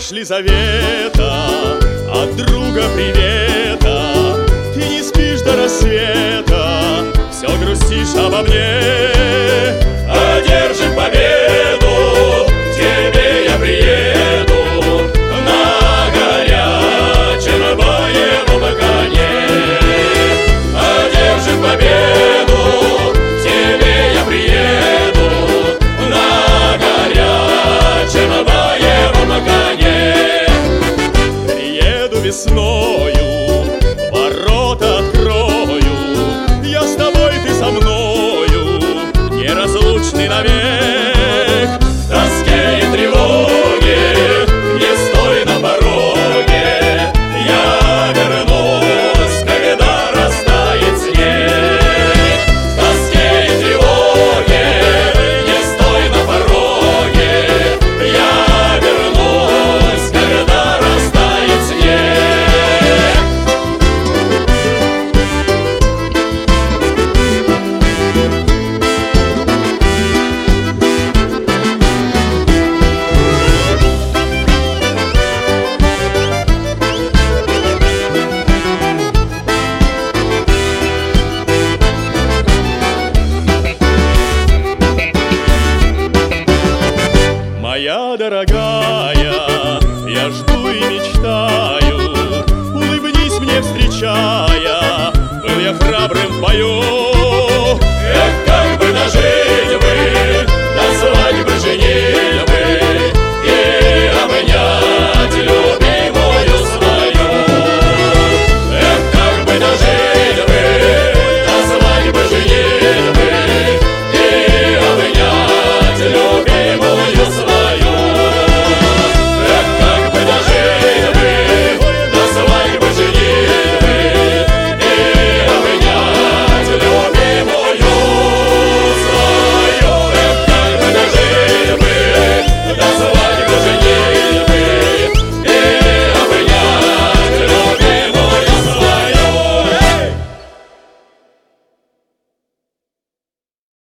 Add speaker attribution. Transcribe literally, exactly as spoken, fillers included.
Speaker 1: ждешь ли завета от друга привета? Ты не спишь до рассвета, все грустишь обо мне. Одержим победу, к тебе я приеду на горячем боевом коне. Одержим победу, к тебе я приеду на горячем боевом коне. Приеду весною, ворота открою, я с тобой, ты со мною, неразлучный навек. В тоске и тревоге не стой на пороге, я вернусь, когда растает снег. В тоске и тревоге не стой на пороге, я вернусь, когда растает снег. Моя дорогая,